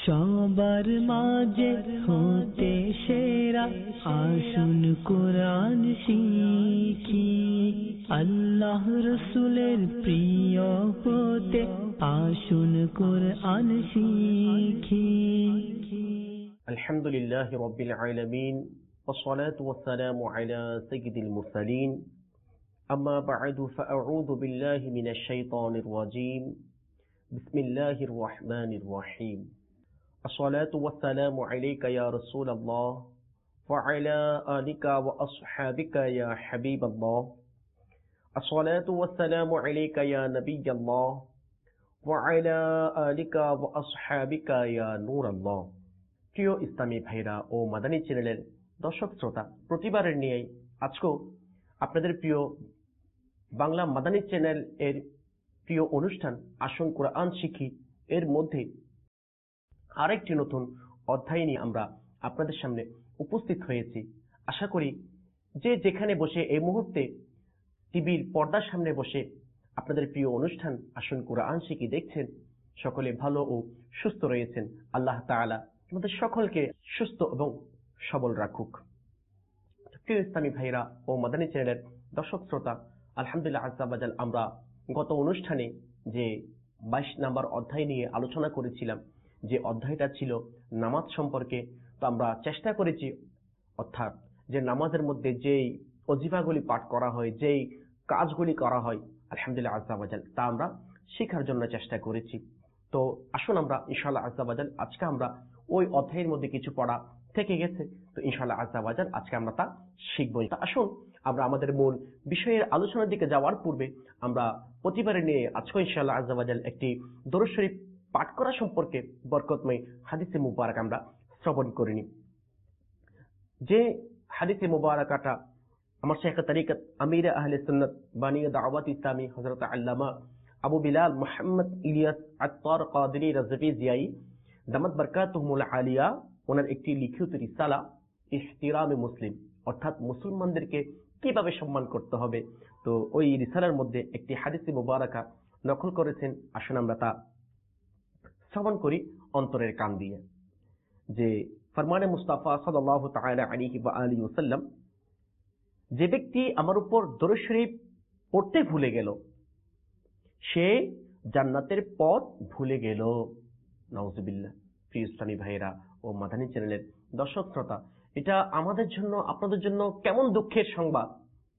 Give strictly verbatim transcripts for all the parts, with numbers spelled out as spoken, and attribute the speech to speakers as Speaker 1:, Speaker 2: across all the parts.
Speaker 1: সবার মাঝে হতে সেরা আসুন কোরআন শিখি, আল্লাহ রসুলের প্রিয় হতে আসুন কোরআন শিখি।
Speaker 2: আলহামদুলিল্লাহি রাব্বিল আলামিন ওয়াসসালাতু ওয়াসসালামু আলা সাইয়্যিদিল মুরসালিন, আম্মা বা'দু ফাআউযু বিল্লাহি মিনাশ শাইতানির রাজীম। বিসমিল্লাহির রহমানির রহিম। আসসালাতু ওয়াসসালামু আলাইকা ইয়া রাসূলাল্লাহ ওয়া আলা আলিকা ওয়া আসহাবিকা ইয়া হাবিবাল্লাহ। আসসালাতু ওয়াসসালামু আলাইকা ইয়া নাবিয়াল্লাহ ওয়া আলা আলিকা ওয়া আসহাবিকা ইয়া নূরাল্লাহ। প্রিয় ইসলামী ভাইরা ও মাদানী চ্যানেলের দর্শক শ্রোতা, প্রতিবারের নিয়ে আজকেও আপনাদের প্রিয় বাংলা মাদানী চ্যানেল এর প্রিয় অনুষ্ঠান আসুন কোরআন শিখি এর মধ্যে আরেকটি নতুন অধ্যায় নিয়ে আমরা আপনাদের সামনে উপস্থিত হয়েছি। আশা করি যে যেখানে বসে এই মুহূর্তে টিভির পর্দার সামনে বসে আপনাদের প্রিয় অনুষ্ঠান আসুন কোরআন শিখি দেখছেন, সকলে ভালো ও সুস্থ রয়েছেন। আল্লাহ তাআলা আমাদের সকলকে সুস্থ এবং সবল রাখুক। প্রিয় ইসলামী ভাইরা ও মাদানী চ্যানেলের দর্শক শ্রোতা, আলহামদুলিল্লাহ আজ্জা ওয়া জাল, আমরা গত অনুষ্ঠানে যে বাইশ নাম্বার অধ্যায় নিয়ে আলোচনা করেছিলাম, যে অধ্যায়টা ছিল নামাজ সম্পর্কে, তো আমরা চেষ্টা করেছি অর্থাৎ যে নামাজের মধ্যে যেই ওজিফাগুলি পাঠ করা হয়, যেই কাজগুলি করা হয়, আলহামদুলিল্লাহ আজ্জা ওয়া জাল, তা আমরা শেখার জন্য চেষ্টা করেছি। তো আসুন আমরা ইনশাআল্লাহ আজ্জা ওয়া জাল আজকে আমরা ওই অধ্যায়ের মধ্যে কিছু পড়া থেকে গেছে, তো ইনশাআল্লাহ আজ্জা ওয়া জাল আজকে আমরা তা শিখবো। আসুন আমরা আমাদের মূল বিষয়ের আলোচনার দিকে যাওয়ার পূর্বে আমরা প্রতিবারে নিয়ে আজকে ইনশাআল্লাহ আজ্জা ওয়া জাল একটি দরুদ শরীফ পাঠ করা সম্পর্কে বরকতময় হাদিসে মুবারক আমরা শ্রবণ করে নিই। যে হাদিসে মুবারকাটা আমার শেখ তরিকত আমির আহলে সুন্নাত বানিয়ে দাওয়াত ইসলামী হযরত আল্লামা আবু বিলাল মুহাম্মদ ইলিয়াস আত্তার কাদরি রাজভী জিয়াই দামাত বরকাতুহুল আলিয়া ওনার একটি লিখিত রিসালা ইহতিরামে মুসলিম, অর্থাৎ মুসলমানদেরকে কিভাবে সম্মান করতে হবে, তো ওই রিসালার মধ্যে একটি হাদিসে মুবারকা নকল করেছেন। আসুন আমরা তা শ্রবণ করি অন্তরের কান দিয়ে। যে ফরমানে মুস্তাফা সাল্লাল্লাহু তাআলা আলাইহি ওয়া আলিহি ওয়াসাল্লাম, যে ব্যক্তি আমার উপর দরুদ শরীফ পড়তে ভুলে গেল সে জান্নাতের পথ ভুলে গেল। নাউজুবিল্লাহ। প্রিয় ইসলামী ভাইরা ও মাদানী চ্যানেলের দর্শক শ্রোতা, এটা আমাদের জন্য আপনাদের জন্য কেমন দুঃখের সংবাদ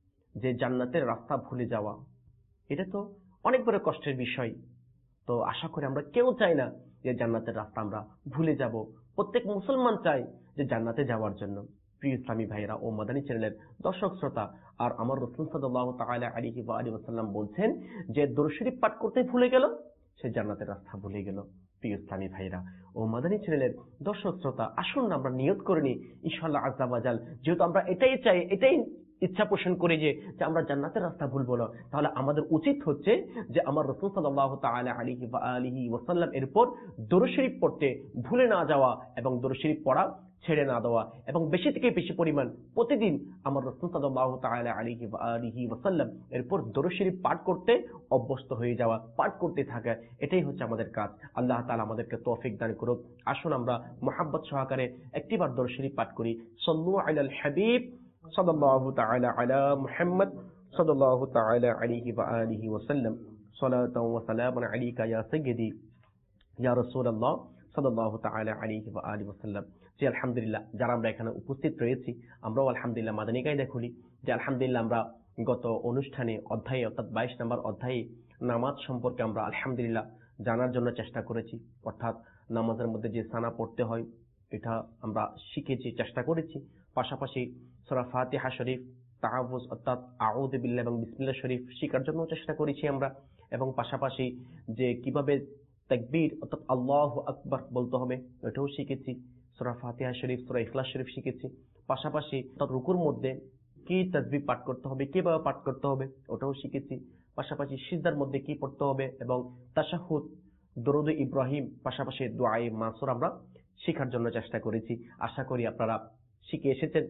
Speaker 2: যে জান্নাতের রাস্তা ভুলে যাওয়া। এটা তো অনেক বড় কষ্টের বিষয়। তো আশা করি আমরা কেউ চাই না যে জান্নাতের রাস্তা আমরা ভুলে যাব। প্রত্যেক মুসলমান চাই যে জান্নাতে যাওয়ার জন্য। প্রিয় ইসলামী ভাইরা ও মাদানী চ্যানেলের দর্শক শ্রোতা, আর আমার রাসূল সাল্লাল্লাহু তাআলা আলাইহি ওয়া আলিহি ওয়াসাল্লাম বলছেন যে দরুদ শরীফ পাঠ করতে ভুলে গেল সে জান্নাতের রাস্তা ভুলে গেল। প্রিয় ইসলামী ভাইরা ও মাদানী চ্যানেলের দর্শক শ্রোতা, আসুন আমরা নিয়ত করে নিই ইনশাআল্লাহ আজ্জা ওয়া জাল, যেহেতু আমরা এটাই চাই, এটাই ইচ্ছা পোষণ করে যে যে আমরা জান্নাতের রাস্তা ভুলবো না, তাহলে আমাদের উচিত হচ্ছে যে আমার রাসূল সাল্লাল্লাহু তাআলা আলাইহি ওয়া আলিহি ওয়াসাল্লাম এরপর দরুদ শরীফ পড়তে ভুলে না যাওয়া এবং দরুদ শরীফ পড়া ছেড়ে না দেওয়া, এবং বেশি থেকে বেশি পরিমাণ প্রতিদিন আমার রাসূল সাল্লাল্লাহু তাআলা আলাইহি ওয়া আলিহি ওয়াসাল্লাম এরপর দরুদ শরীফ পাঠ করতে অভ্যস্ত হয়ে যাওয়া, পাঠ করতে থাকা, এটাই হচ্ছে আমাদের কাজ। আল্লাহ তাআলা আমাদেরকে তৌফিক দান করুক। আসুন আমরা মুহাব্বত সহকারে একটিবার দরুদ শরীফ পাঠ করি। সাল্লু আলাল হাবিব সাল্লাল্লাহু তাআলা আলা মুহাম্মদ সাল্লাল্লাহু তাআলা আলাইহি ওয়া আলিহি ওয়াসাল্লাম। সালাতাও ওয়া সালামুন আলাইকা ইয়া সাইয়্যিদি ইয়া রাসূলুল্লাহ সাল্লাল্লাহু তাআলা আলাইহি ওয়া আলিহি ওয়াসাল্লাম। যে আলহামদুলিল্লাহ যারা আমরা এখানে উপস্থিত রয়েছি, আমরাও আলহামদুলিল্লাহ মাদানী কায়দা খুলি যে আলহামদুলিল্লাহ আমরা গত অনুষ্ঠানে অধ্যায়ে অর্থাৎ বাইশ নম্বর অধ্যায়ে নামাজ সম্পর্কে আমরা আলহামদুলিল্লাহ জানার জন্য চেষ্টা করেছি। অর্থাৎ নামাজের মধ্যে যে সানা পড়তে হয় এটা আমরা শিখেছি, চেষ্টা করেছি। পাশাপাশি সূরা ফাতিহা শরীফ, তাআওুয অর্থাৎ আউযু বিল্লাহ এবং বিসমিল্লাহ শরীফ শেখার জন্য চেষ্টা করেছি আমরা, এবং পাশাপাশি যে কিভাবে তাকবীর অর্থাৎ আল্লাহু আকবার বলতে হবে এটাও শিখেছি। সূরা ফাতিহা শরীফ, সূরা ইখলাস শরীফ শিখেছি। পাশাপাশি রুকুর মধ্যে কি তাসবিহ পাঠ করতে হবে, কিভাবে পাঠ করতে হবে ওটাও শিখেছি। পাশাপাশি সিজদার মধ্যে কি পড়তে হবে এবং তাশাহুদ, দরুদ ইব্রাহিম, পাশাপাশি দুআয়ে মাসুর আমরা শেখার জন্য চেষ্টা করেছি। আশা করি আপনারা শিখে এসেছেন।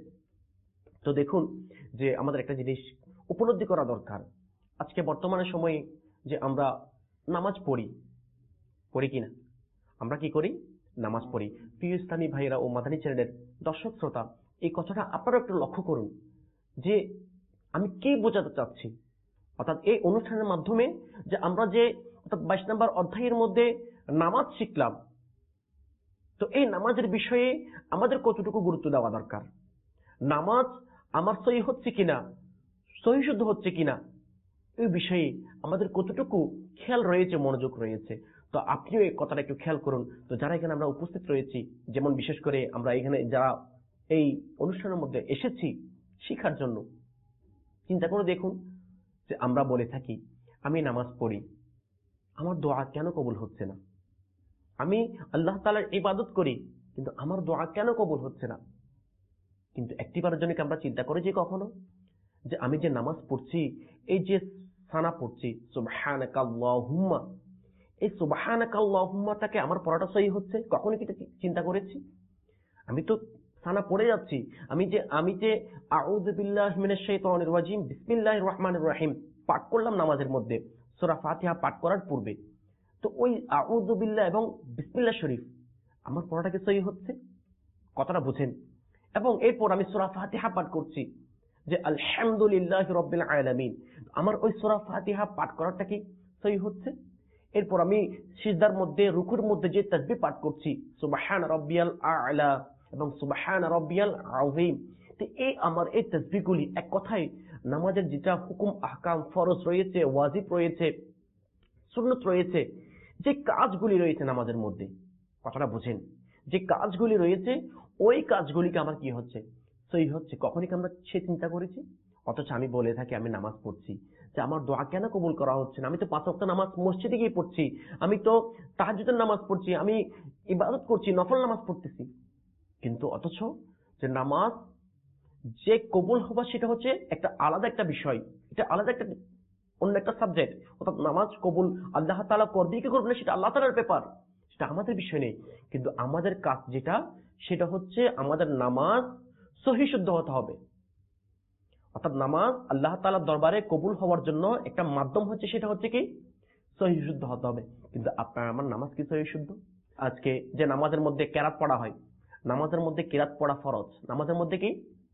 Speaker 2: তো দেখুন যে আমাদের একটা জিনিস উপলব্ধি করা দরকার, আজকে বর্তমানে সময়ে যে আমরা নামাজ পড়ি পড়ি কিনা, আমরা কি করি নামাজ পড়ি। প্রিয় ইসলামী ভাইরা ও মাদানী চ্যানেলের দর্শক শ্রোতা, এই কথাটা আপনারা একটু লক্ষ্য করুন যে আমি কি বোঝাতে চাচ্ছি। অর্থাৎ এই অনুষ্ঠানের মাধ্যমে যে আমরা যে অর্থাৎ বাইশ নম্বর অধ্যায়ের মধ্যে নামাজ শিখলাম, তো এই নামাজের বিষয়ে আমাদের কতটুকু গুরুত্ব দেওয়া দরকার, নামাজ আমার সহি হচ্ছে কিনা, সহি শুদ্ধ হচ্ছে কিনা, এই বিষয়ে আমাদের কতটুকু খেয়াল রয়েছে, মনোযোগ রয়েছে। তো আপনিও এই কথাটা একটু খেয়াল করুন। তো যারা এখানে আমরা উপস্থিত রয়েছি, যেমন বিশেষ করে আমরা এখানে যারা এই অনুষ্ঠানের মধ্যে এসেছি শিখার জন্য, চিন্তা করে দেখুন যে আমরা বলে থাকি আমি নামাজ পড়ি, আমার দোয়া কেন কবুল হচ্ছে না? আমি আল্লাহ তাআলার ইবাদত করি, কিন্তু আমার দোয়া কেন কবুল হচ্ছে না? কিন্তু একটিবারের জন্য কি আমরা চিন্তা করেছি কখনো যে আমি যে নামাজ পড়ছি, এই যে সানা পড়ছি সুবহানাকাল্লাহুম্মা, এই সুবহানাকাল্লাহুম্মাটাকে আমার পড়াটা সহি হচ্ছে? কখনো কি চিন্তা করেছি? আমি তো সানা পড়ে যাচ্ছি, আমি যে আমি যে আউযু বিল্লাহি মিনাশ শাইতানির রাজিম বিসমিল্লাহির রহমানির রহিম পাঠ করলাম নামাজের মধ্যে সূরা ফাতিহা পাঠ করার পূর্বে, তো ওই আউযু বিল্লাহ এবং বিসমিল্লাহ শরীফ আমার পড়াটা কি সহি হচ্ছে? কথাটা বুঝেন। এবং এরপর আমি সূরা ফাতিহা পাঠ করছি যে আলহামদুলিল্লাহি রাব্বিল আলামিন, আমার ওই সূরা ফাতিহা পাঠ করাটা কি সহি হচ্ছে? এরপর আমি সিজদার মধ্যে রুকুর মধ্যে যে তাসবিহ পাঠ করছি সুবহান রাব্বিয়াল আ'লা এবং সুবহান রাব্বিয়াল আযীম, তো এই আমার এই তাসবিহগুলি এক কথায় নামাজের যেটা হুকুম আহকাম ফরজ রয়েছে, ওয়াজিব রয়েছে, সুন্নত রয়েছে, যে কাজগুলি রয়েছে নামাজের মধ্যে, কথাটা বুঝেন, যে কাজগুলি রয়েছে ওই কাজগুলিকে আমার কি হচ্ছে? সহি হচ্ছে। কখনই কি আমরা সে চিন্তা করেছি? অথচ আমি বলে থাকি আমি নামাজ পড়ছি, যে আমার দোয়া কেন কবুল করা হচ্ছে না? আমি তো পাঁচ ওয়াক্ত নামাজ মসজিদে গিয়ে পড়ছি, আমি তো তাহাজ্জুদের নামাজ পড়ছি, আমি ইবাদত করছি, নফল নামাজ পড়তেছি, কিন্তু অথচ যে নামাজ যে কবুল হওয়া সেটা হচ্ছে একটা আলাদা একটা বিষয়, এটা আলাদা একটা অন্য একটা সাবজেক্ট। অর্থাৎ নামাজ কবুল আল্লাহ তাআলা করবে কি করবে না সেটা আল্লাহ তাআলার ব্যাপার, সেটা আমাদের বিষয় নেই। কিন্তু আমাদের কাজ যেটা, সেটা হচ্ছে আমাদের নামাজ সহি শুদ্ধ হতে হবে। অর্থাৎ নামাজ আল্লাহ তাআলার দরবারে কবুল হওয়ার জন্য একটা মাধ্যম হচ্ছে, সেটা হচ্ছে কি সহি শুদ্ধ হতে হবে। কিন্তু আপনার আমার নামাজ কি সহি শুদ্ধ? আজকে যে নামাজের মধ্যে কেরাত পড়া হয়, নামাজের মধ্যে কেরাত পড়া ফরজ, নামাজের মধ্যে কি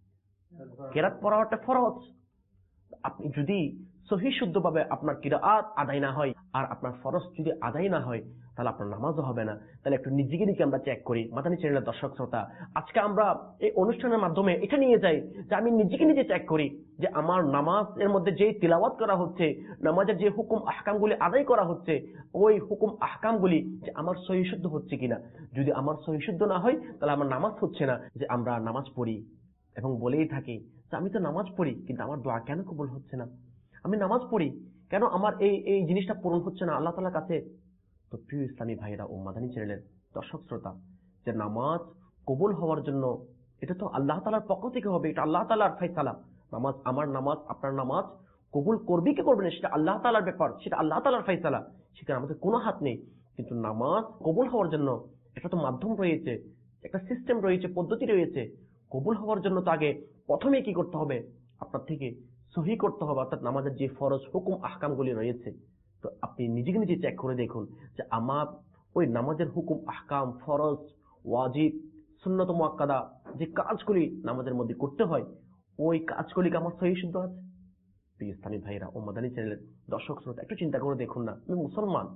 Speaker 2: কেরাত পড়াটা ফরজ। আপনি যদি সহি শুদ্ধভাবে আপনার কিরাআত আদায় না হয় আর আপনার ফরজ যদি আদায় না হয়, তাহলে আপনার নামাজও হবে না। তাহলে একটু নিজেকে নিজে আমরা চেক করি। মাদানী চ্যানেলের দর্শক শ্রোতা, আজকে আমরা এই অনুষ্ঠানের মাধ্যমে এটা নিয়ে যাই যে আমি নিজেকে নিজে চেক করি যে আমার নামাজের মধ্যে যে তিলাওয়াত করা হচ্ছে, নামাজের যে হুকুম আহকামগুলি আদায় করা হচ্ছে, ওই হুকুম আহকামগুলি যে আমার সহি শুদ্ধ হচ্ছে কিনা। যদি আমার সহি শুদ্ধ না হয়, তাহলে আমার নামাজ হচ্ছে না। যে আমরা নামাজ পড়ি এবং বলেই থাকি যে আমি তো নামাজ পড়ি, কিন্তু আমার দোয়া কেন কবুল হচ্ছে না? আমি নামাজ পড়ি, কেন আমার এই এই জিনিসটা পূরণ হচ্ছে না আল্লাহ তাআলার কাছে? তো প্রিয় ইসলামী ভাইরা ও মাদানী চ্যানেলের দর্শক শ্রোতা, যে নামাজ কবুল হওয়ার জন্য এটা তো আল্লাহ তাআলার পক্ষ থেকে হবে, এটা আল্লাহ তাআলার ফয়সালা। নামাজ, আমার নামাজ, আপনার নামাজ কবুল করবে কি করবে না সেটা আল্লাহ তাআলার ব্যাপার, সেটা আল্লাহ তাআলার ফয়সালা, সেখানে আমাদের কোনো হাত নেই। কিন্তু নামাজ কবুল হওয়ার জন্য এটা তো মাধ্যম রয়েছে, একটা সিস্টেম রয়েছে, পদ্ধতি রয়েছে। কবুল হওয়ার জন্য তো আগে প্রথমে কি করতে হবে? আপনার থেকে সহি করতে হবে, অর্থাৎ নামাজের যে ফরজ হুকুম আহকামগুলি রয়েছে। তো আপনি নিজেকে নিজে চেক করে দেখুন যে আমার ওই নামাজের হুকুম আহকাম, ফরজ, ওয়াজিব, সুন্নত মুআক্কাদা যে কাজগুলি নামাজের মধ্যে করতে হয়, ওই কাজগুলি কি আমার সহি শুদ্ধ আছে? প্রিয় ইসলামী ভাইরা ও মাদানী চ্যানেলের দর্শক শ্রোতা, একটু চিন্তা করে দেখুন না, আমি মুসলমান,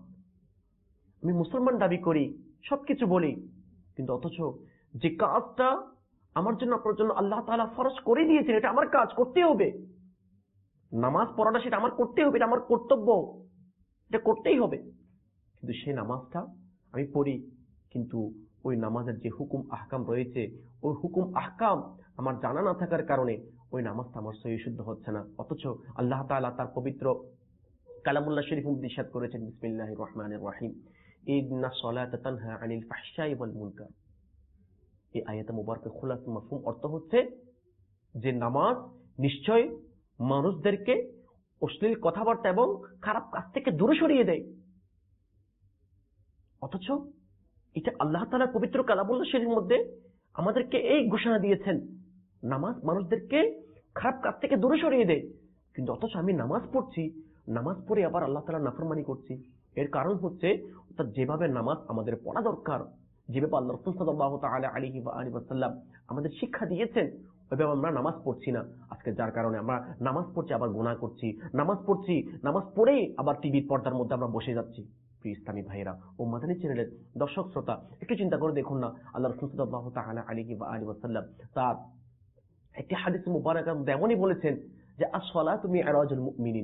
Speaker 2: আমি মুসলমান দাবি করি, সবকিছু বলি, কিন্তু অথচ যে কাজটা আমার জন্য আপনার জন্য আল্লাহ তাআলা ফরজ করে দিয়েছেন, এটা আমার কাজ করতে হবে, নামাজ পড়াটা সেটা আমার করতে হবে, এটা আমার কর্তব্য, এটা করতেই হবে। কিন্তু সেই নামাজটা আমি পড়ি, কিন্তু ওই নামাজের যে হুকুম আহকাম রয়েছে, ওই হুকুম আহকাম আমার জানা না থাকার কারণে ওই নামাজটা আমার সহি শুদ্ধ হচ্ছে না। অথচ আল্লাহ তাআলা তার পবিত্র কালামুল্লাহ শরীফ মধ্যে ইরশাদ করেছেন বিসমিল্লাহির রহমানির রহিম, ইন্নাস সালাতা তানহা আনিল ফাহশাই ওয়াল মুনকার। এই আয়াতে মুবারকে খুলাসা মাফহুম অর্থ হচ্ছে যে নামাজ নিশ্চয় মানুষদেরকে অশ্লীল কথাবার্তা এবং খারাপ কাজ থেকে দূরে সরিয়ে দেয়। অথচ এটা আল্লাহ তাআলার পবিত্র কালামুল্লাহ শরীফের মধ্যে আমাদেরকে এই ঘোষণা দিয়েছেন, নামাজ মানুষদেরকে খারাপ কাজ থেকে দূরে সরিয়ে দেয়। কিন্তু অথচ আমি নামাজ পড়ছি, নামাজ পড়ে আবার আল্লাহ তাআলার নাফরমানি করছি। এর কারণ হচ্ছে অর্থাৎ যেভাবে নামাজ আমাদের পড়া দরকার, যেভাবে আল্লাহ রাসূল সাল্লাল্লাহু তাআলা আলাইহি ওয়া আলিহি ওয়াসাল্লাম আমাদের শিক্ষা দিয়েছেন, ওইভাবে আমরা নামাজ পড়ছি না। আজকে যার কারণে আমরা নামাজ পড়ছি আবার গুনাহ করছি, নামাজ পড়ছি নামাজ পড়েই আবার টিভির পর্দার মধ্যে আমরা বসে যাচ্ছি। প্রিয় ইসলামী ভাইয়েরা ও মাদানী চ্যানেলের দর্শক শ্রোতা, একটু চিন্তা করে দেখুন না, আল্লাহ রাসূল সাল্লাল্লাহু তাআলা আলাইহি ওয়া আলিহি ওয়াসাল্লাম তার একটি হাদিস মুবারক এমনই বলেছেন যে আস-সালাতু মি'রাজুল মুমিনিন,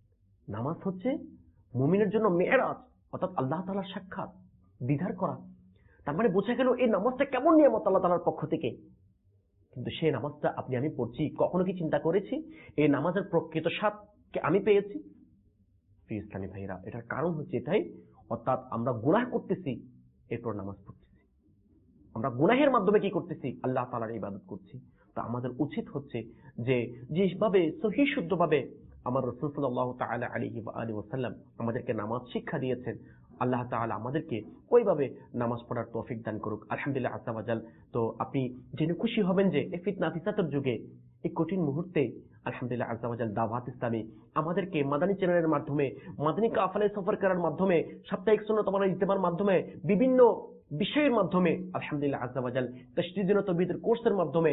Speaker 2: নামাজ হচ্ছে মুমিনের জন্য মেরাজ, অর্থাৎ আল্লাহ তাআলার সাক্ষাৎ, দিদার করা। তার মানে বোঝা গেল এই নামাজটা কেমন নিয়ামত আল্লাহ তাআলার পক্ষ থেকে। কিন্তু সেই নামাজটা আপনি আমি পড়ছি, কখনো কি চিন্তা করেছি এই নামাজের প্রকৃত স্বাদ কি আমি পেয়েছি? প্রিয় ইসলামী ভাইরা, এটার কারণ হচ্ছে এটাই, অর্থাৎ আমরা গুনাহ করতেছি এরপর নামাজ পড়তেছি, আমরা গুনাহের মাধ্যমে কি করতেছি? আল্লাহ তাআলার ইবাদত করছি। তো আমাদের উচিত হচ্ছে যে যেভাবে সহিহ শুদ্ধভাবে আমার রাসূল সাল্লাল্লাহু তাআলা আলাইহি ওয়া আলিহি ওয়াসাল্লাম আমাদেরকে নামাজ শিক্ষা দিয়েছেন, আল্লাহ তাআলা আমাদেরকে ওইভাবে নামাজ পড়ার তৌফিক দান করুক। আলহামদুলিল্লাহ আযজা ওয়া জাল। তো আপনি জেনে খুশি হবেন যে এই ফিতনা ফিসাতের যুগে, এই কঠিন মুহূর্তে আলহামদুলিল্লাহ আযজা ওয়া জাল দাওয়াত ইসলামী আমাদেরকে মাদানী চ্যানেলের মাধ্যমে, মাদানী কাফেলা সফর করার মাধ্যমে, সাপ্তাহিক সুন্নাত ওয়াল ইজতেমার মাধ্যমে, বিভিন্ন বিষয়ের মাধ্যমে আলহামদুলিল্লাহ আযজা ওয়া জাল তাশদীদ ও তাবয়ীদের কোর্সের মাধ্যমে,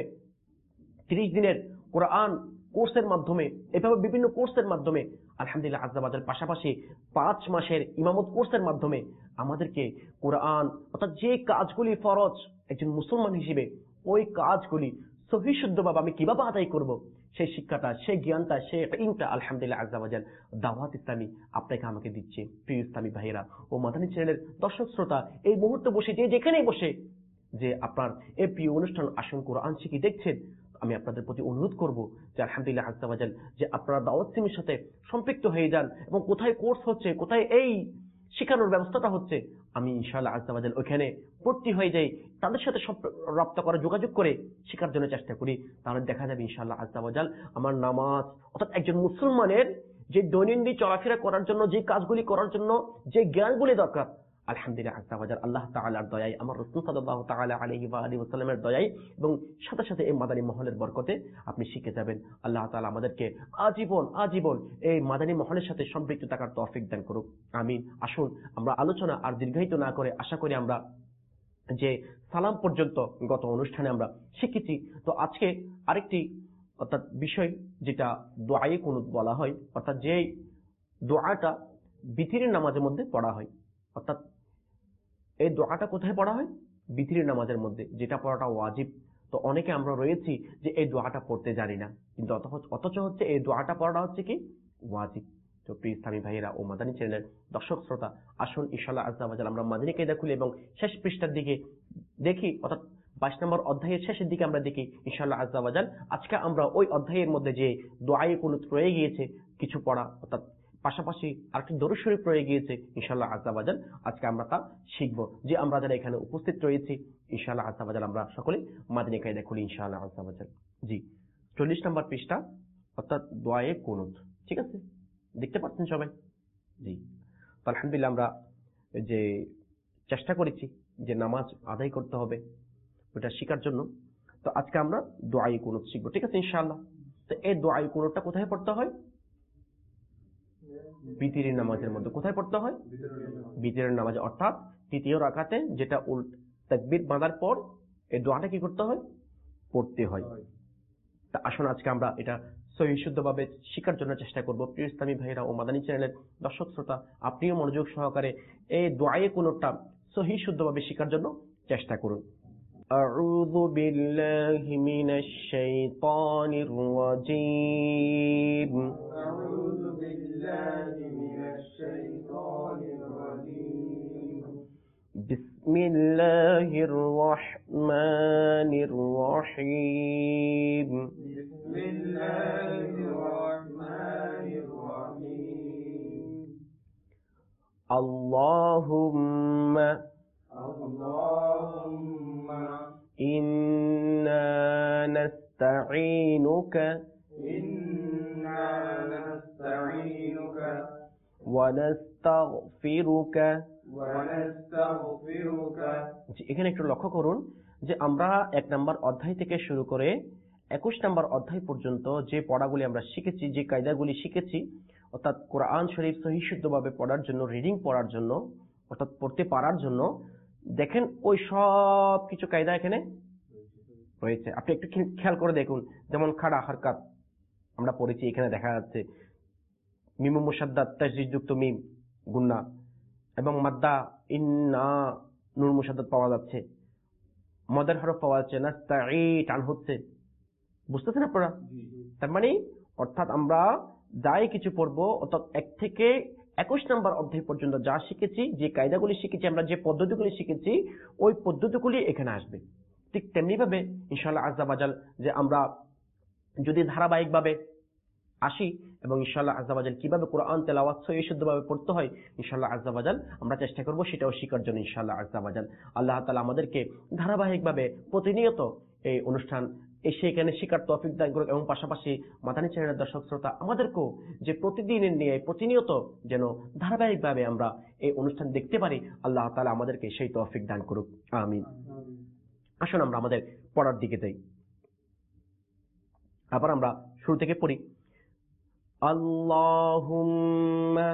Speaker 2: ত্রিশ দিনের কোরআন কোর্সের মাধ্যমে, এভাবে বিভিন্ন কোর্সের মাধ্যমে আলহামদুলিল্লাহ আযজা ওয়া জাল, পাশাপাশি পাঁচ মাসের ইমামত কোর্সের মাধ্যমে আমাদেরকে কোরআন, অর্থাৎ যে কাজগুলি ফরজ একজন মুসলমান হিসেবে, ওই কাজগুলি সহিহ শুদ্ধভাবে আমি কিভাবে আদায় করব, সেই শিক্ষাটা, সেই জ্ঞানটা, সেই ইলমটা আলহামদুলিল্লাহ আযজা ওয়া জাল দাওয়াত ইসলামী আপনাকে আমাকে দিচ্ছে। প্রিয় ইসলামী ভাইয়েরা ও মাদানী চ্যানেলের দর্শক শ্রোতা, এই মুহূর্তে বসে যে যেখানেই বসে যে আপনার এই প্রিয় অনুষ্ঠান আসন কোরআন শিখি দেখছেন, আমি আপনাদের প্রতি অনুরোধ করব যে আলহামদুলিল্লাহ আযজা ওয়া জাল যে আপনারা দাওয়াত ইসলামীর সাথে সম্পৃক্ত হয়ে যান, এবং কোথায় কোর্স হচ্ছে, কোথায় এই শেখানোর ব্যবস্থাটা হচ্ছে, আমি ইনশাআল্লাহ আযজা ওয়া জাল ওইখানে ভর্তি হয়ে যাই, তাদের সাথে রপ্ত করে যোগাযোগ করে শেখার জন্য চেষ্টা করি। তাহলে দেখা যাবে ইনশাআল্লাহ আযজা ওয়া জাল আমার নামাজ, অর্থাৎ একজন মুসলমানের যে দৈনন্দিন চলাফেরা করার জন্য, যে কাজগুলি করার জন্য যে জ্ঞানগুলি দরকার, আলহামদুলিল্লাহ আযজা ওয়া জাল আল্লাহ তাআলার দয়ায়, আমার রাসূল সাল্লাল্লাহু তাআলা আলাইহি ওয়া আলিহি ওয়াসাল্লামের দয়ায় এবং সাথে সাথে এই মাদানী মহলের বরকতে আপনি শিখে যাবেন। আল্লাহ তাআলা আমাদেরকে আজীবন আজীবন এই মাদানী মহলের সাথে সম্পৃক্ত থাকার তৌফিক দান করুক, আমিন। আসুন আমরা আলোচনা আর দীর্ঘায়িত না করে, আশা করি আমরা যে সালাম পর্যন্ত গত অনুষ্ঠানে আমরা শিখেছি, তো আজকে আরেকটি অর্থাৎ বিষয়, যেটা দোয়ায়ে কুনুত বলা হয়, অর্থাৎ যে দোয়াটা বিতিরের নামাজের মধ্যে পড়া হয়, অর্থাৎ এই দোয়াটা কোথায় পড়া হয়? বিতিরের নামাজের মধ্যে, যেটা পড়াটা ওয়াজিব। তো অনেকে আমরা রয়েছি যে এই দোয়াটা পড়তে জানি না, কিন্তু অথচ হচ্ছে এই দোয়াটা পড়াটা হচ্ছে কি ওয়াজিব। তো প্রিয় ইসলামী ভাইয়েরা ও মাদানী চ্যানেলের দর্শক শ্রোতা, আসুন ইনশাআল্লাহ আযজা ওয়া জাল আমরা মাদানী কায়দা খুলি এবং শেষ পৃষ্ঠার দিকে দেখি, অর্থাৎ বাইশ নম্বর অধ্যায়ের শেষের দিকে আমরা দেখি ইনশাআল্লাহ আযজা ওয়া জাল আজকে আমরা ওই অধ্যায়ের মধ্যে যে দোয়ায়ে কুনুত রয়ে গিয়েছে কিছু পড়া, অর্থাৎ পাশাপাশি আরেকটি দরুদ শরীফ রয়ে গিয়েছে, ইনশাআল্লাহ আযজা ওয়া জাল আজকে আমরা তা শিখব। যে আমরা যারা এখানে উপস্থিত রয়েছি ইনশাআল্লাহ আযজা ওয়া জাল আমরা সকলে মাদানী কায়দা খুলি ইনশাআল্লাহ আযজা ওয়া জাল। জি, চল্লিশ নম্বর পৃষ্ঠা, অর্থাৎ দোয়ায়ে কুনুত, ঠিক আছে? দেখতে পাচ্ছেন সবাই? জি। তো আলহামদুলিল্লাহ আমরা যে চেষ্টা করেছি যে নামাজ আদায় করতে হবে ওটা শেখার জন্য, তো আজকে আমরা দোয়ায়ে কুনুত শিখবো, ঠিক আছে ইনশাআল্লাহ। তো এই দোয়ায়ে কুনুতটা কোথায় পড়তে হয়? বিতিরের নামাজের মধ্যে। কোথায় পড়তে হয়? বিতিরের নামাজে, অর্থাৎ তৃতীয় রাকাতে, যেটা উল্ট তাকবীর বাঁধার পর এই দোয়াটা কি করতে হয়? পড়তে হয়। তা আসুন আজকে আমরা এটা সহিহ শুদ্ধভাবে শেখার জন্য চেষ্টা করব। প্রিয় ইসলামী ভাইরা ও মাদানী চ্যানেলের দর্শক শ্রোতা, আপনিও মনোযোগ সহকারে এই দোয়ায়ে কুনুতটা সহিহ শুদ্ধভাবে শেখার জন্য চেষ্টা করুন। আউযু বিল্লাহি মিনাশ শাইতানির রাজীম। আউযু বিল্লাহি মিনাশ শাইতানির রাজীম। বিসমিল্লাহির রাহমানির রাহিম। বিসমিল্লাহির রাহমানির রাহিম। আল্লাহুম্মা আল্লাহুম্মা ইন্না নাস্তাঈনুকা ইন্না নাস্তাঈনুকা ওয়া নাস্তাগফিরুকা ওয়া নাস্তাগফিরুকা। এখানে একটু লক্ষ্য করুন যে আমরা এক নম্বর অধ্যায় থেকে শুরু করে একুশ নম্বর অধ্যায় পর্যন্ত যে পড়াগুলি আমরা শিখেছি, যে কায়দাগুলি শিখেছি, অর্থাৎ কোরআন শরীফ সহিহ শুদ্ধভাবে পড়ার জন্য, রিডিং পড়ার জন্য, অর্থাৎ পড়তে পারার জন্য দেখেন ওই সব কিছু কায়দা এখানে রয়েছে। আপনি একটু খেয়াল করে দেখুন, যেমন খাড়া হরকাত আমরা পড়েছি, এখানে দেখা যাচ্ছে মিম মুসাদ্দাদ তাসদীদযুক্ত মিম গুন্না এবং মাদ্দা ইন্না নুন মুসাদ্দাদ পাওয়া যাচ্ছে, মদের হরফ পাওয়া যাচ্ছে, নাস্তাঈ টান হচ্ছে। বুঝতেছেন আপনারা? তার মানে অর্থাৎ আমরা যাই কিছু পড়বো, অর্থাৎ এক থেকে একুশ নম্বর অধ্যায় পর্যন্ত যা শিখেছি, যে কায়দাগুলি শিখেছি, আমরা যে পদ্ধতিগুলি শিখেছি, ওই পদ্ধতিগুলি এখানে আসবে। ঠিক তেমনি ভাবে ইনশাআল্লাহ আজ্জা ওয়াজাল যে আমরা যদি ধারাবাহিকভাবে আসি এবং ইনশাআল্লাহ আজ্জা ওয়াজাল কিভাবে কোরআন তেলাওয়াত সহিহ শুদ্ধভাবে পড়তে হয় ইনশাআল্লাহ আজ্জা ওয়াজাল আমরা চেষ্টা করব সেটাও শেখার জন্য ইনশাআল্লাহ আজ্জা ওয়াজাল। আল্লাহ তাআলা আমাদেরকে ধারাবাহিকভাবে প্রতিনিয়ত এই অনুষ্ঠান এসে এখানে শেখার তৌফিক দান করুক এবং পাশাপাশি মাদানী চ্যানেলের দর্শক শ্রোতা আমাদেরকেও যে প্রতিদিনের নিয়ে প্রতিনিয়ত যেন ধারাবাহিকভাবে আমরা এই অনুষ্ঠান দেখতে পারি, আল্লাহ তাআলা আমাদেরকে সেই তৌফিক দান করুক, আমিন। আসুন আমরা আমাদের পড়ার দিকে যাই। আবার আমরা শুরু থেকে পড়ি। আল্লাহুম্মা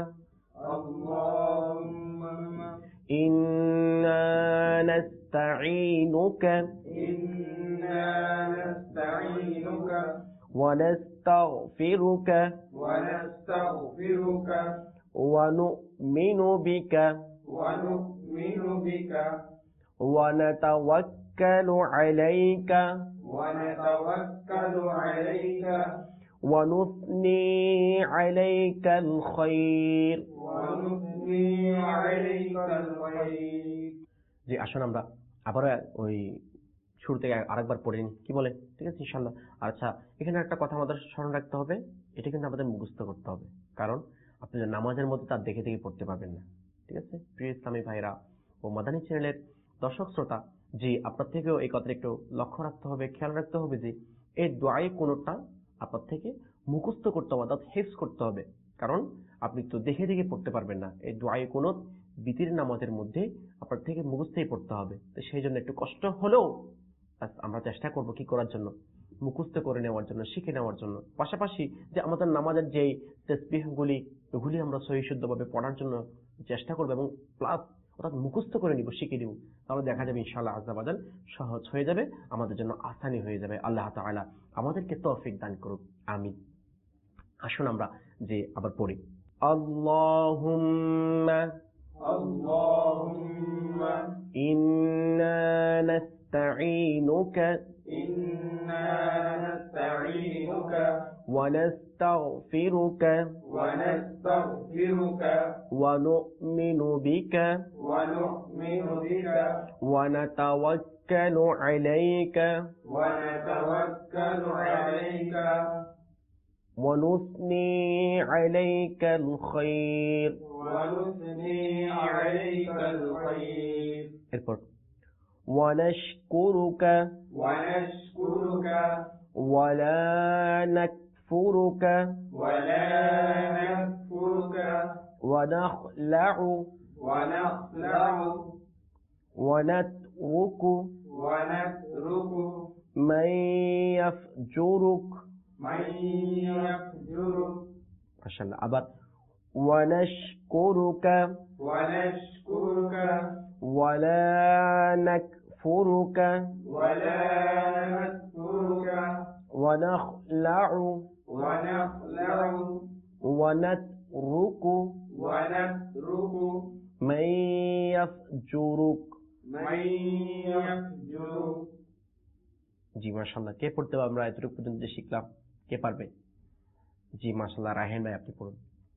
Speaker 2: আল্লাহুম্মা ইন্না নাস্তাঈনুকা ইন্না নাস্তাঈনুকা ওয়া নাস্তাগফিরুকা ওয়া নাস্তাগফিরুকা ওয়া নু'মিনু বিকা ওয়া নু'মিনু বিকা ওয়া নাতাওয়াক্কালু আলাইকা ওয়া নাতাওয়াক্কালু আলাইকা ونثني عليك الخير ونثني عليك الخير। জি আসুন আমরা আবার ওই শুরু থেকে আরেকবার পড়ে নিই, কি বলে? ঠিক আছে ইনশাআল্লাহ। আচ্ছা, এখানে একটা কথা আমাদের স্মরণ রাখতে হবে, এটা কিন্তু আমাদের মুখস্থ করতে হবে, কারণ আপনি নামাজের মধ্যে তার দেখে দেখে পড়তে পারবেন না। ঠিক আছে প্রিয় ইসলামী ভাইরা ও মাদানী চ্যানেলের দর্শক শ্রোতা, জি আপনার থেকেও এই কথাটা একটু লক্ষ্য রাখতে হবে, খেয়াল রাখতে হবে যে এই দোয়ায়ে কোনটা আপনার থেকে মুখস্থ করতে হবে, অর্থাৎ হিফজ করতে হবে, কারণ আপনি তো দেখে দেখে পড়তে পারবেন না। এই দোয়ায়ে কুনুত বিতির নামাজের মধ্যে আপনার থেকে মুখস্থই পড়তে হবে। তো সেই জন্য একটু কষ্ট হলেও আমরা চেষ্টা করব কি করার জন্য, মুখস্থ করে নেওয়ার জন্য, শিখে নেওয়ার জন্য। পাশাপাশি যে আমাদের নামাজের যেই তাসবিহগুলি ওগুলি আমরা সহিহ শুদ্ধভাবে পড়ার জন্য চেষ্টা করব এবং প্লাস অর্থাৎ মুখস্থ করে নিব, শিখে নিব, তাহলে দেখা যাবে ইনশাআল্লাহ আজ্জা ওয়াজাল সহজ হয়ে যাবে, আমাদের জন্য আসানি হয়ে যাবে। আল্লাহ তাআলা আমাদেরকে তৌফিক দান করুক, আমিন। আসুন আমরা যে আবার পড়ি। আল্লাহুম্মা আল্লাহুম্মা ইন্না নাস্তাঈনুকা ইন্না নাস্তাঈনুকা ওয়া নাস্তাগফিরুকা ওয়া নাস্তাগফিরুকা ওয়া নু'মিনু বিকা ওয়া নু'মিনু বিকা ওয়া নাতাওয়াক্কালু আলাইকা ওয়া নাতাওয়াক্কালু আলাইকা ونثني عليك الخير ونثني عليك الخير এরপর ونشكرك ونشكرك ولا نكفرك ولا نكفرك ونخلع ونخلع ونترك ونترك من يفجرك মাশাআল্লাহ। আবার ওয়ানাশকুরুকা ওয়ানাশকুরুকা ওয়ালা নাকফুরুকা ওয়ালা নাকফুরুকা ওয়ানাখলাউ ওয়ানাখলাউ ওয়ানাতরুকু ওয়ানাতরুকু মান ইয়াফজুরুক মান ইয়াফজুরুক। জি মাশাআল্লাহ। কে পড়তে পারবে? আমরা এতটুকু পর্যন্ত যে শিখলাম, কে পারবে? জি মাশাআল্লাহ, রায়হান ভাই আপনি পড়ুন।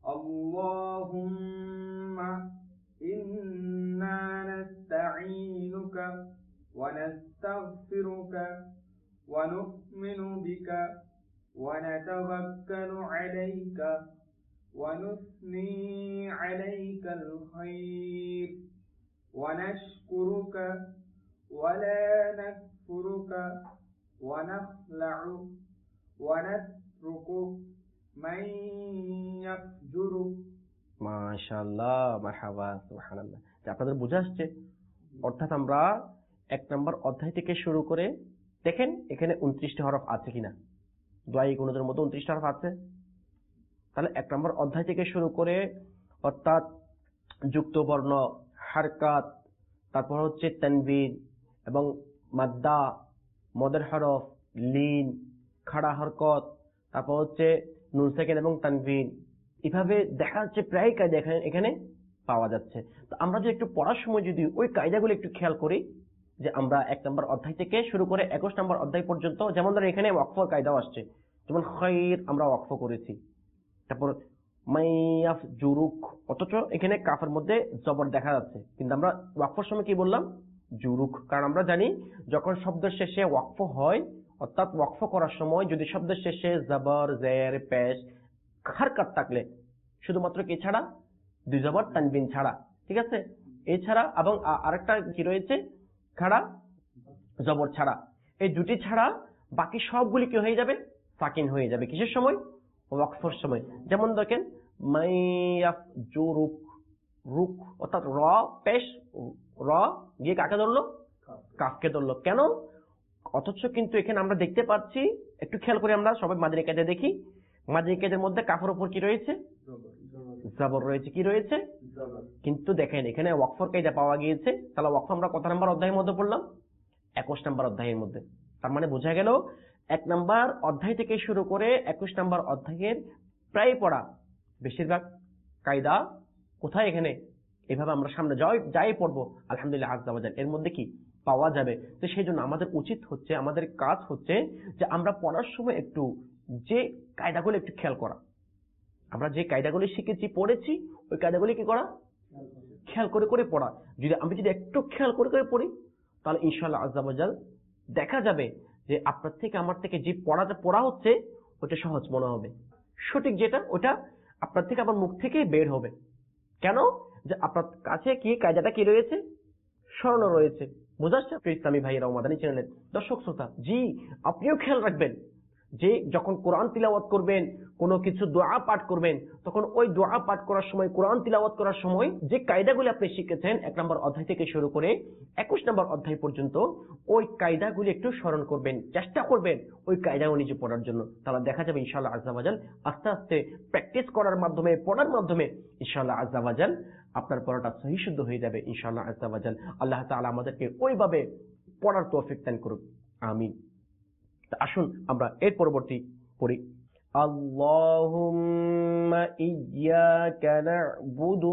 Speaker 2: আল্লাহুম্মা ইন্না নাস্তাঈনুকা ওয়া নাস্তাগফিরুকা ওয়া নু'মিনু বিকা ওয়া নাতাওয়াক্কালু আলাইকা ওয়া নুথনি আলাইকাল খায়র ওয়া নাশকুরুকা ওয়া লা নাকফুরুকা ওয়া নাখলাউ ওয়া নাতরুকু মান ইয়াফজুরুক। মাশাআল্লাহ, মারহাবা, সুবহানাল্লাহ। আপনাদের বুঝা আসছে? অর্থাৎ আমরা এক নম্বর অধ্যায় থেকে শুরু করে দেখেন এখানে উনত্রিশটি হরফ আছে কিনা, দোয়ায়ে কুনুতের মধ্যে উনত্রিশটি হরফ আছে। তাহলে এক নম্বর অধ্যায় থেকে শুরু করে অর্থাৎ যুক্ত বর্ণ, হারকাত, তারপর হচ্ছে তানবিন এবং মাদ্দা, মদের হরফ, লিন, খাড়া হরকত, তারপর হচ্ছে নুন সাকিন এবং তানবিন। এভাবে দেখা যাচ্ছে প্রায় কায়দা এখানে এখানে পাওয়া যাচ্ছে। তো আমরা যে একটু পড়ার সময় যদি ওই কায়দাগুলো একটু খেয়াল করি, যে আমরা এক নম্বর অধ্যায় থেকে শুরু করে একুশ নম্বর অধ্যায় পর্যন্ত, যেমন ধরো এখানে ওয়াকফর কায়দাও আসছে, যেমন খৈর আমরা ওয়াকফ করেছি, তারপর মাইয়াফ জুরুক, অথচ এখানে কাফের মধ্যে জবর দেখা যাচ্ছে, কিন্তু আমরা ওয়াকফর সময় কি বললাম? জুরুক। কারণ আমরা জানি যখন শব্দের শেষে ওয়াকফ হয়, অর্থাৎ ওয়াকফ করার সময় যদি শব্দের শেষে জবর, জের, পেশ, হারকাত থাকলে, শুধুমাত্র কি ছাড়া? দুই জবর তানবিন ছাড়া, ঠিক আছে? এছাড়া এবং আরেকটা কি রয়েছে, খাড়া জবর ছাড়া, এই দুটি ছাড়া বাকি সবগুলি কি হয়ে যাবে? সাকিন হয়ে যাবে। কিসের সময়? ওয়াকফর সময়। যেমন দেখেন মাইয়াফ জুরুক, রুক অর্থাৎ র পেশ, র গিয়ে কাকে ধরলো? কাফকে ধরলো। কেন? অথচ কিন্তু এখানে আমরা দেখতে পাচ্ছি, একটু খেয়াল করে আমরা সবাই মাদ্রি কায়দা দেখি, মাদ্রি কায়দার মধ্যে কাফের উপর কি রয়েছে? জবর রয়েছে। কি রয়েছে? কিন্তু দেখেন এখানে ওয়াকফর কায়দা পাওয়া গিয়েছে। তাহলে ওয়াকফ আমরা কত নম্বর অধ্যায়ের মধ্যে পড়লাম? একুশ নম্বর অধ্যায়ের মধ্যে। তার মানে বোঝা গেল এক নম্বর অধ্যায় থেকে শুরু করে একুশ নম্বর অধ্যায়ের প্রায় পড়া বেশিরভাগ কায়দা কোথায়? এখানে। এভাবে আমরা সামনে যাই যাই পড়বো আলহামদুলিল্লাহ আজ্জা ওয়া জাল এর মধ্যে কি পাওয়া যাবে। তো সেই জন্য আমাদের উচিত হচ্ছে, আমাদের কাজ হচ্ছে যে আমরা পড়ার সময় একটু যে কায়দাগুলো একটু খেয়াল করা। আমরা যে কায়দাগুলি শিখেছি, পড়েছি, ওই কায়দাগুলি কি করা? খেয়াল করে করে পড়া। যদি আমি যদি একটু খেয়াল করে করে পড়ি, তাহলে ইনশাআল্লাহ আজ্জা ওয়া জাল দেখা যাবে যে আপনার থেকে আমার থেকে যে পড়াটা পড়া হচ্ছে ওটা সহজ মনে হবে। সঠিক যেটা ওটা আপনার থেকে আমার মুখ থেকেই বের হবে। কেন? যে আপনার কাছে কি কায়দাটা কি রয়েছে? স্মরণ রয়েছে। বোঝা যাচ্ছে? ইসলামী ভাইয়েরা, মাদানী চ্যানেলের দর্শক শ্রোতা, জি আপনিও খেয়াল রাখবেন যে যখন কোরআন তিলাওয়াত করবেন, কোনো কিছু দোয়া পাঠ করবেন, তখন ওই দোয়া পাঠ করার সময়, কোরআন তিলাওয়াত করার সময় যে কায়দাগুলি আপনি শিখেছেন এক নম্বর অধ্যায় থেকে শুরু করে একুশ নম্বর অধ্যায় পর্যন্ত, ওই কায়দাগুলি একটু স্মরণ করবেন, চেষ্টা করবেন ওই কায়দাগুলি নিজে পড়ার জন্য। তাহলে দেখা যাবে ইনশাআল্লাহ আজ্জা ওয়া জাল আস্তে আস্তে প্র্যাকটিস করার মাধ্যমে, পড়ার মাধ্যমে ইনশাআল্লাহ আজ্জা ওয়া জাল আপনার পড়াটা সহি শুদ্ধ হয়ে যাবে ইনশাআল্লাহ আজ্জা ওয়া জাল। আল্লাহ তাআলা আমাদেরকে ওইভাবে পড়ার তৌফিক দান করুন, আমিন। আসুন আমরা এর পরবর্তী পড়ি। আল্লাহুম্মা ইয়্যাকা না'বুদু,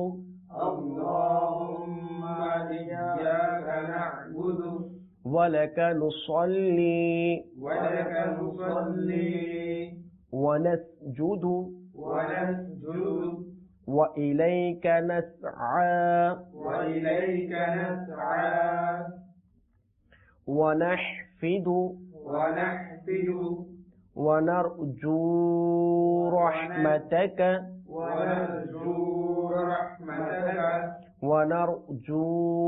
Speaker 2: আল্লাহুম্মা ইয়্যাকা না'বুদু ওয়া লাকা নুসাল্লি, ওয়া লাকা নুসাল্লি ওয়া নাসজুদু, ওয়া নাসজুদু ওয়া ইলাইকা নাসআ, ওয়া ইলাইকা নাসআ ওয়া নাহফিদু, ونحفد ونرجو رحمتك، ونرجو رحمتك ونرجو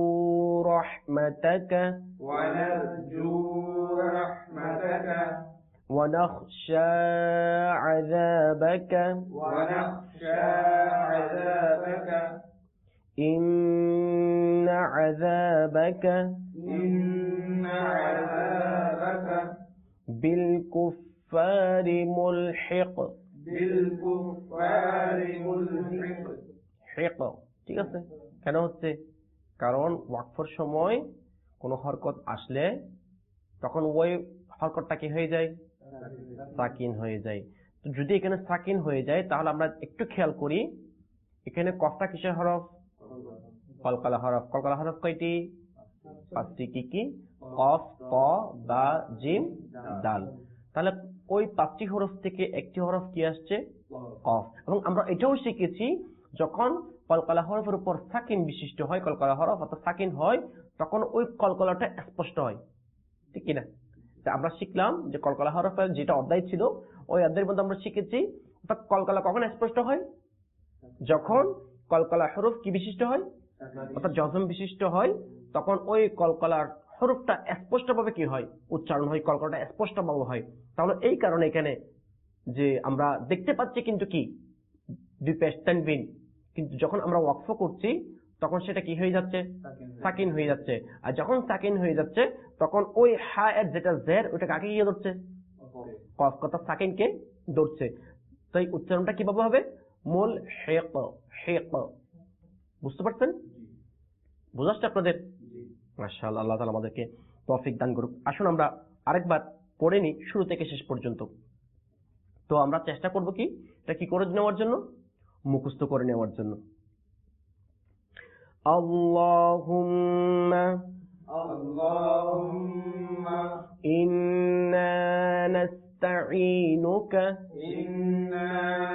Speaker 2: رحمتك ونرجو رحمتك ونخشى عذابك، ونخشى عذابك إن عذابك إن عذابك بالكفار ملحق، بالكفار ملحق। হিক, ঠিক আছে? কেন হচ্ছে? কারণ ওয়াকফের সময় কোন হরকত আসলে তখন ওই হরকতটা কি হয়ে যায়? সাকিন হয়ে যায়। তো যদি এখানে সাকিন হয়ে যায় তাহলে আমরা একটু খেয়াল করি, এখানে কফটা কিসের হরফ? কলকলা হরফ। কলকলা হরফ কয়টি? পাঁচটি। কি কি? কফ, ত, বা, জিম, দাল। তাহলে ওই পাঁচটি হরফ থেকে একটি হরফ কি আসছে? কফ। এবং আমরা এটাও শিখেছি যখন কলকলা হরফের উপর সাকিন বিশিষ্ট হয়, কলকলা হরফ অর্থাৎ সাকিন হয়, তখন ওই কলকলাটা স্পষ্ট হয়, ঠিক কিনা? আমরা শিখলাম যে কলকলা হরফের যেটা অধ্যায় ছিল ওই অধ্যায়ের মধ্যে আমরা শিখেছি অর্থাৎ কলকলা কখন স্পষ্ট হয়? যখন কলকলা হরফ কি বিশিষ্ট হয়? অর্থাৎ জজম বিশিষ্ট হয়, তখন ওই কলকলার হরফটা স্পষ্টভাবে কি হয়? উচ্চারণ হয়, কলকলাটা স্পষ্টভাবে হয়। তাহলে এই কারণে এখানে যে আমরা দেখতে পাচ্ছি কিন্তু কি দুই পেশ তানবিন, কিন্তু যখন আমরা ওয়াকফ করছি তখন সেটা কি হয়ে যাচ্ছে? সাকিন হয়ে যাচ্ছে। আর যখন সাকিন হয়ে যাচ্ছে তখন ওই হা এর যেটা জের ওটা কাকে গিয়ে ধরছে? কফ, কথা সাকিনকে ধরছে। তো এই উচ্চারণটা কিভাবে হবে? মুল হেক, হেক। বুঝতে পারছেন? বুঝাচ্ছে আপনাদের? মাশাআল্লাহ, আল্লাহ তাআলা আমাদেরকে তৌফিক দান করুক। আসুন আমরা আরেকবার পড়ে নিই শুরু থেকে শেষ পর্যন্ত। তো আমরা চেষ্টা করব কি এটা কি করে নেওয়ার জন্য, মুখস্থ করে নেওয়ার জন্য। আল্লাহুম্মা আল্লাহুম্মা ইন্না নাস্তাঈনুকা ইন্না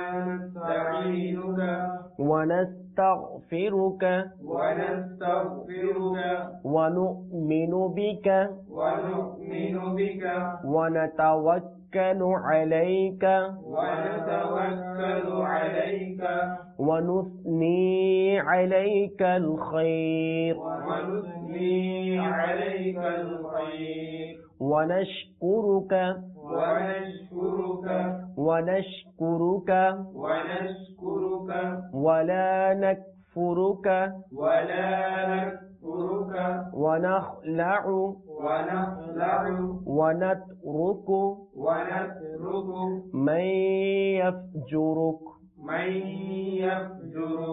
Speaker 2: নাস্তাঈনুকা ওয়া নাস্তাগফিরুকা ওয়া নাস্তাগফিরুকা ওয়া নু'মিনু বিকা ওয়া নু'মিনু বিকা ওয়া নাতাওয়াক্কালু আলাইকা ওয়া নাতাওয়াক্কালু আলাইকা ওয়া নুসনি আলাইকাল খায়র ওয়া নুসনি আলাইকাল খায়র ওয়া নাশকুরুকা ওয়া নাশকুরুকা ওয়া নাশকুরুকা ওয়া নাশকুরুকা ওয়া লা নাকফুরুকা ওয়া লা নাকফুরুকা ওয়া নাখলাউ ওয়া নাখলাউ ওয়া নাতরুকু ওয়া নাতরুকু মান ইয়াফজুরুক মান ইয়াফজুরুক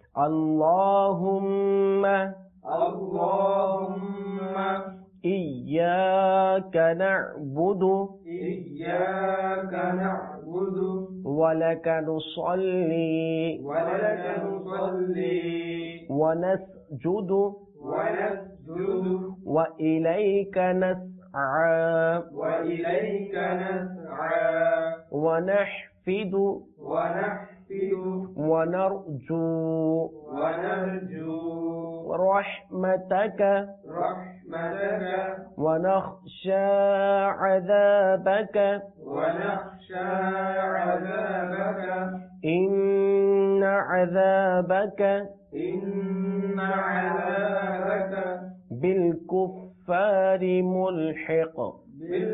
Speaker 2: আল্লাহুম্মা আল্লাহুম্মা ইয়্যাকা না'বুদু ইয়্যাকা না'বুদু ওয়া লাকা নুসাল্লি ওয়া লাকা নুসাল্লি ওয়া নাসজুদু ওয়া নাসজুদু ওয়া ইলাইকা নাসআ ওয়া ইলাইকা নাসআ ওয়া নাহফিদু ওয়া নাহফিদু ওয়া নারজু ওয়া নারজু রাহমাতাকা রাহমাতাকা ওয়া নাখশা আযাবাকা ওয়া নাখশা আযাবাকা ইন্না আযাবাকা ইন্না আযাবাকা বিল কুফফারি মুলহিক বিল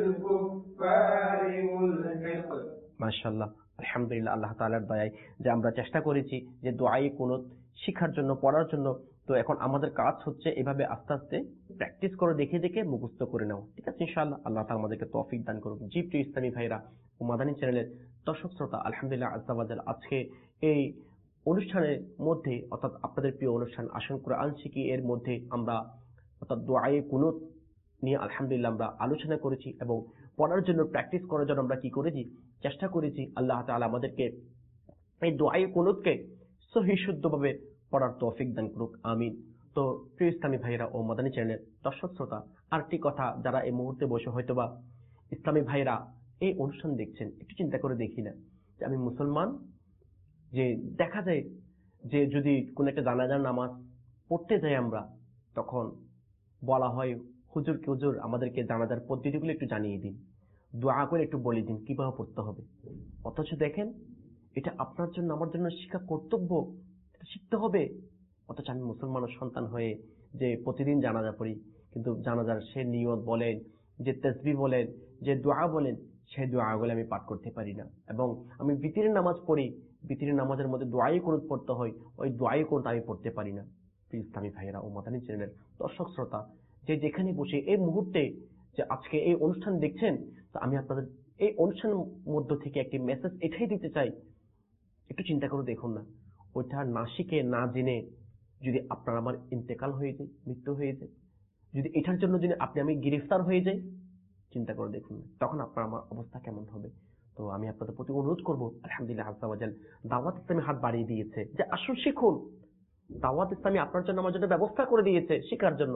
Speaker 2: কুফফারি মুলহিক। মাশাআল্লাহ, আলহামদুলিল্লাহ, আল্লাহ তাআলার দয়ায় যে আমরা চেষ্টা করেছি যে দোয়ায়ে কুনুত শিখার জন্য, পড়ার জন্য। তো এখন আমাদের কাজ হচ্ছে এভাবে আস্তে আস্তে প্র্যাকটিস করে দেখে দেখে মুখস্থ করে নেওয়া। ঠিক আছে, ইনশাআল্লাহ আল্লাহ তাআলা আমাদেরকে তৌফিক দান করুন। জি প্রিয় ইসলামী ভাইরা ও মাদানী চ্যানেলের দর্শক শ্রোতা, আলহামদুলিল্লাহ আজ্জা ওয়া জাল, আজকে এই অনুষ্ঠানের মধ্যে অর্থাৎ আপনাদের প্রিয় অনুষ্ঠান আসন কোরআন শিখি এর মধ্যে আমরা অর্থাৎ দোয়ায়ে কুনুত নিয়ে আলহামদুলিল্লাহ আমরা আলোচনা করেছি এবং পড়ার জন্য, প্র্যাকটিস করার জন্য আমরা কি করেছি, চেষ্টা করেছি। আল্লাহ তাআলা আমাদেরকে এই দোয়ায়ে কুনুতকে সহিহ শুদ্ধভাবে পড়ার তৌফিক দান করুক, আমিন। তো প্রিয় ইসলামী ভাইরা ও মাদানী চ্যানেলের দর্শক শ্রোতা, আরেকটি কথা, যারা এই মুহূর্তে বসে হয়তোবা ইসলামী ভাইরা এই অনুষ্ঠান দেখছেন, একটু চিন্তা করে দেখি না যে আমি মুসলমান, যে দেখা যায় যে যদি কোনো একটা জানাজার নামাজ পড়তে যাই আমরা, তখন বলা হয় হুজুর কি হুজুর আমাদেরকে জানাজার পদ্ধতিগুলো একটু জানিয়ে দিন, দোয়া করে একটু বলে দিন কিভাবে পড়তে হবে। অথচ দেখেন এটা আপনার জন্য আমার জন্য শিক্ষা কর্তব্য, শিখতে হবে। অথচ আমি মুসলমানের সন্তান হয়ে যে প্রতিদিন জানাজা পড়ি, কিন্তু জানাজার সে নিয়ত বলেন, যে তাসবিহ বলেন, যে দোয়া বলেন, সেই দোয়াগুলো আমি পাঠ করতে পারি না। এবং আমি বিতিরের নামাজ পড়ি, বিতিরের নামাজের মধ্যে দোয়াই কুনুত পড়তে হয়, ওই দোয়াই কুনুত আমি পড়তে পারি না। প্রিয় ইসলামী ভাইয়েরা ও মাদানী চ্যানেলের দর্শক শ্রোতা, যে যেখানে বসে এই মুহূর্তে যে আজকে এই অনুষ্ঠান দেখছেন, তো আমি আপনাদের এই অনুষ্ঠানের মধ্য থেকে একটি মেসেজ এটাই দিতে চাই, একটু চিন্তা করে দেখুন না, ওইটা না শিখে না জেনে যদি আপনার আমার ইন্তেকাল হয়ে যায়, মৃত্যু হয়ে যায়, যদি এটার জন্য যদি আপনি আমি গ্রেফতার হয়ে যাই, চিন্তা করে দেখুন না, তখন আপনার আমার অবস্থা কেমন হবে। তো আমি আপনাদের প্রতি অনুরোধ করবো, আলহামদুলিল্লাহ আজ্জা ওয়া জাল দাওয়াত ইসলামী হাত বাড়িয়ে দিয়েছে যে আসুন শিখুন। দাওয়াত ইসলামী আপনার জন্য আমার জন্য ব্যবস্থা করে দিয়েছে শেখার জন্য।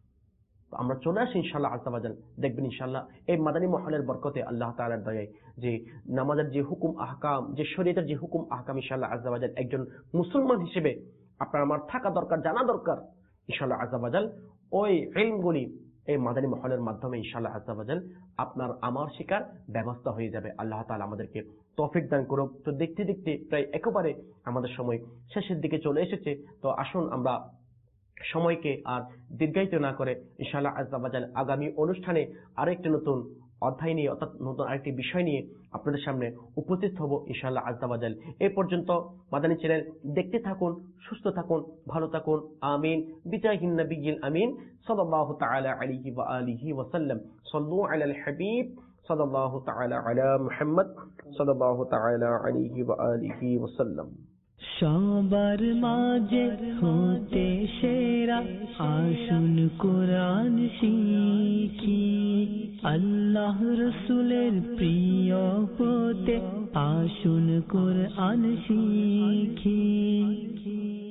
Speaker 2: আমরা চলে আসি ইনশাআল্লাহ আজ্জা ওয়া জাল, দেখবেন ইনশাআল্লাহ এই মাদানী মহলের বরকতে, আল্লাহ তাআলার দয়ায়, যে নামাজের যে হুকুম আহকাম, যে শরীয়তের যে হুকুম আহকাম, ইনশাআল্লাহ আজ্জা ওয়া জাল একজন মুসলমান হিসেবে আপনার আমার থাকা দরকার, জানা দরকার। ইনশাআল্লাহ আজ্জা ওয়া জাল ওই ইলমগুলি এই মাদানী মহলের মাধ্যমে ইনশাআল্লাহ আজ্জা ওয়া জাল আপনার আমার শেখার ব্যবস্থা হয়ে যাবে। আল্লাহ তাআলা আমাদেরকে তৌফিক দান করুক। তো দেখতে দেখতে প্রায় একেবারে আমাদের সময় শেষের দিকে চলে এসেছে। তো আসুন আমরা সময়কে আর দীর্ঘায়িত না করে ইনশাআল্লাহ আজ্জা ওয়া জাল আগামী অনুষ্ঠানে আরেকটি নতুন অধ্যায় নিয়ে, অর্থাৎ নতুন আরেকটি বিষয় নিয়ে আপনাদের সামনে উপস্থিত হব ইনশাআল্লাহ আজ্জা ওয়া জাল। এই পর্যন্ত মাদানী চ্যানেল দেখতে থাকুন, সুস্থ থাকুন, ভালো থাকুন, আমিন। বিজাহিন নবিয়্যিল আমিন সাল্লাল্লাহু তাআলা আলাইহি ওয়া আলিহি ওয়া সাল্লাম। সাল্লু আলাল হাবিব সাল্লাল্লাহু তাআলা আলা মুহাম্মদ সাল্লাল্লাহু তাআলা আলাইহি ওয়া আলিহি ওয়া সাল্লাম।
Speaker 1: সবার মাঝে হতে সেরা আসুন কোরআন শিখি আল্লাহ রসুলের প্রিয় হতে আসুন কোরআন শিখি